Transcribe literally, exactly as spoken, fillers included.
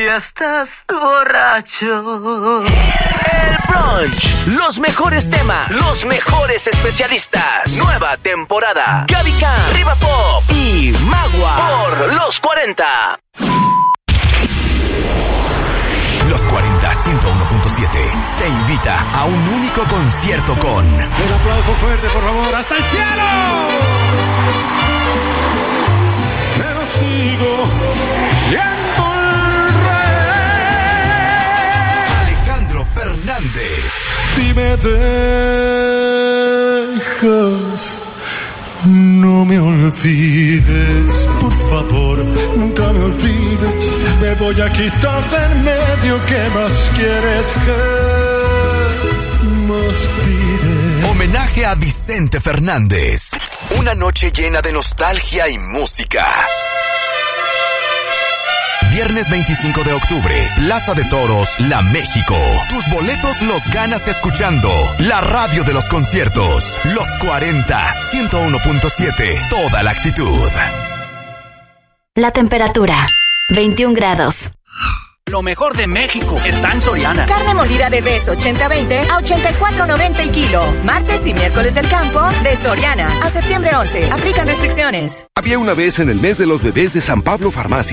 ya estás borracho. El brunch, los mejores temas, los mejores especialistas. Nueva temporada. Gaby Khan, Riva Pop y Magua por Los cuarenta. Los cuarenta, ciento uno punto siete te invita a un único concierto con... Un aplauso fuerte, por favor, ¡hasta el cielo! Pero sigo siendo el rey. Alejandro Fernández. Si me dejas, no me olvides, por favor, nunca me olvides. Me voy a quitar de en medio. ¿Qué más quieres? ¿Qué más pides? Homenaje a Vicente Fernández. Una noche llena de nostalgia y música. Viernes veinticinco de octubre, Plaza de Toros, La México. Tus boletos los ganas escuchando la radio de los conciertos. Los cuarenta, ciento uno punto siete. Toda la actitud. La temperatura, veintiún grados. Lo mejor de México está en Soriana. Carne molida de res ochenta veinte a ochenta y cuatro noventa el kilo. Martes y miércoles del campo de Soriana. A septiembre once. Aplican restricciones. Había una vez en el mes de los bebés de San Pablo Farmacia